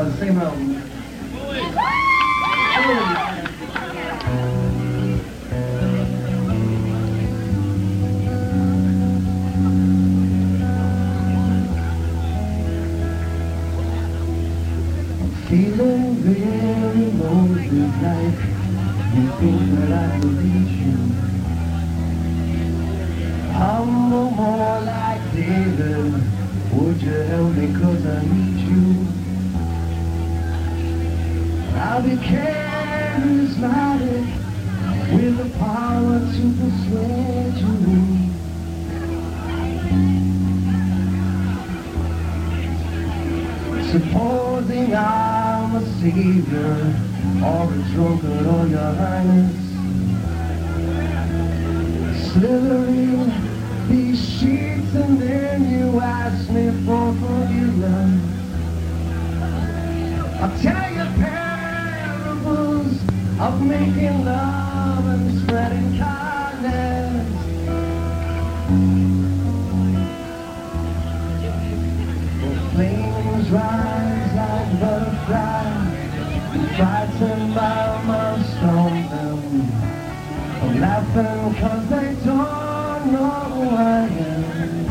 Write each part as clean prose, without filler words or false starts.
same album. Feeling very low this night. You think that I will reach you. Humble more like David. Would you help me 'cause I need you? I'll be charismatic with the power to persuade you. Supposing I'm a savior or a drunkard or your highness, slithering these sheets and then you ask me for forgiveness. I'll tell you parables of making love and spreading kindness. Flames rise like butterflies, frightened by my storm them. I'm laughing 'cause they don't know who I am.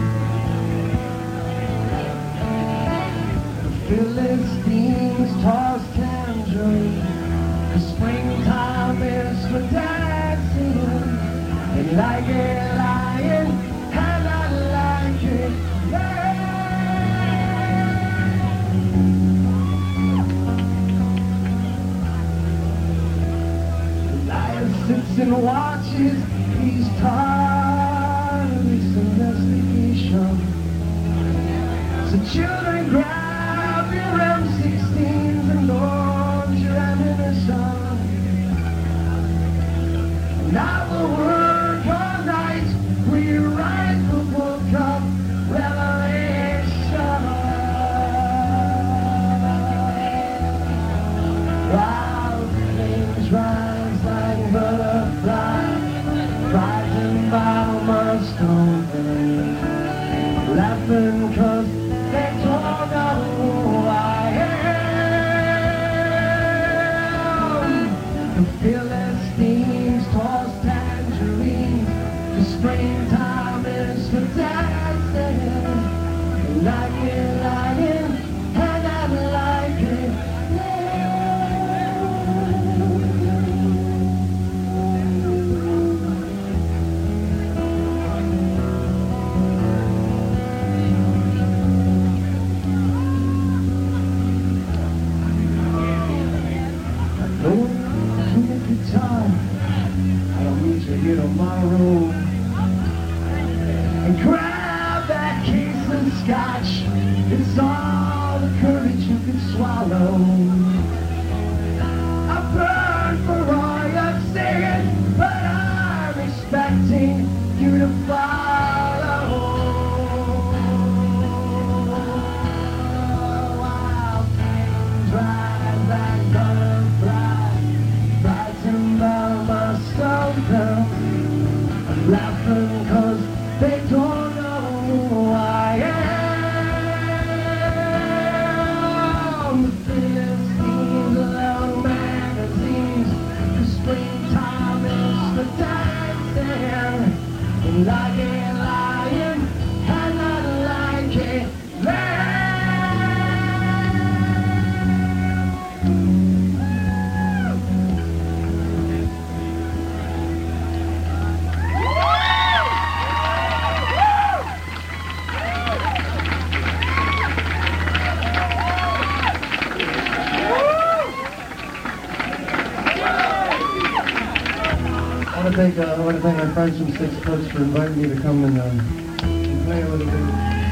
The Philistines toss tangerine. The springtime is for dancing. And like a lion, and I like it. Sits and watches, he's tired of this investigation. So children, grab your M16s and launch your ammunition. And I will work all night, rewrite the book of Revelation. Wild flames rise like butterflies, frightened by my stone, laughing 'cause they don't know who I am. The Philistines toss tangerines. The springtime is for dancing. Like a lion, and I like it. Here tomorrow and grab that case of scotch. It's all the courage you can swallow. I burn for all you're saying, but I'm expecting you to follow. Wild things rise like butterflies, frightened by my stone. Laughing 'cause they don't know who I am. The Philistines, loud magazines. The springtime is for dancing. And like a lion, and not like a lamb. I want to thank my friends from Six Foot for inviting me to come and play a little bit.